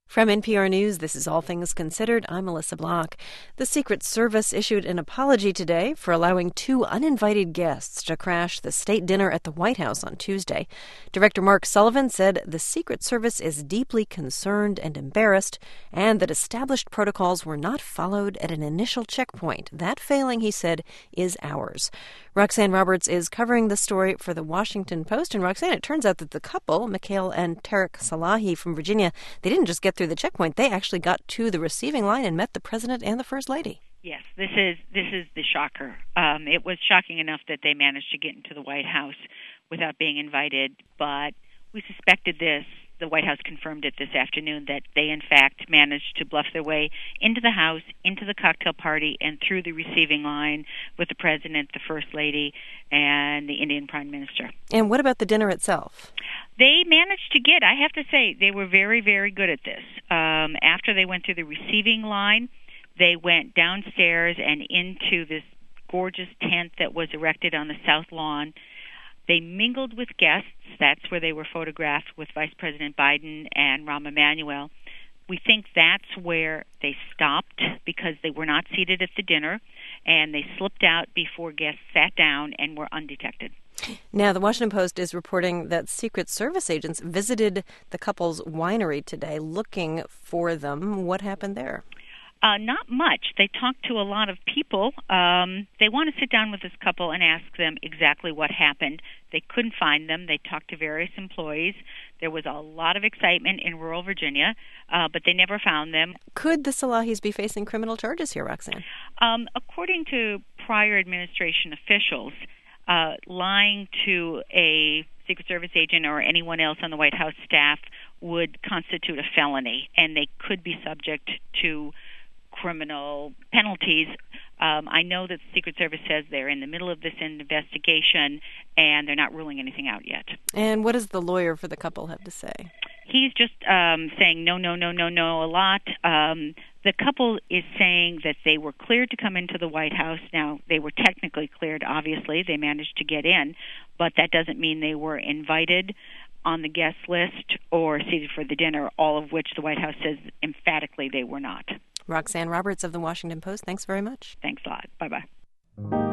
From NPR News, this is All Things Considered. I'm Melissa Block. The Secret Service issued an apology today for allowing two uninvited guests to crash the state dinner at the White House on Tuesday. Director Mark Sullivan said the Secret Service is deeply concerned and embarrassed, and that established protocols were not followed at an initial checkpoint. That failing, he said, is ours. Roxanne Roberts is covering the story for The Washington Post. And Roxanne, it turns out that the couple, Mikhail and Tarek Salahi from Virginia, they didn't just get through the checkpoint. They actually got to the receiving line and met the president and the first lady. Yes, this is the shocker. It was shocking enough that they managed to get into the White House without being invited, but we suspected this. The White House confirmed it this afternoon that they, in fact, managed to bluff their way into the House, into the cocktail party, and through the receiving line with the president, the first lady, and the Indian prime minister. And what about the dinner itself? They managed to get, I have to say, they were very, very good at this. After they went through the receiving line, they went downstairs and into this gorgeous tent that was erected on the South Lawn. They mingled with guests. That's where they were photographed with Vice President Biden and Rahm Emanuel. We think that's where they stopped because they were not seated at the dinner, and they slipped out before guests sat down and were undetected. Now, the Washington Post is reporting that Secret Service agents visited the couple's winery today looking for them. What happened there? Not much. They talked to a lot of people. They want to sit down with this couple and ask them exactly what happened. They couldn't find them. They talked to various employees. There was a lot of excitement in rural Virginia, but they never found them. Could the Salahis be facing criminal charges here, Roxanne? According to prior administration officials, lying to a Secret Service agent or anyone else on the White House staff would constitute a felony, and they could be subject to criminal penalties. I know that the Secret Service says they're in the middle of this investigation and they're not ruling anything out yet. And what does the lawyer for the couple have to say? He's just saying no a lot. The couple is saying that they were cleared to come into the White House. Now, they were technically cleared, obviously. They managed to get in, but that doesn't mean they were invited on the guest list or seated for the dinner, all of which the White House says emphatically they were not. Roxanne Roberts of The Washington Post, thanks very much. Thanks a lot. Bye-bye.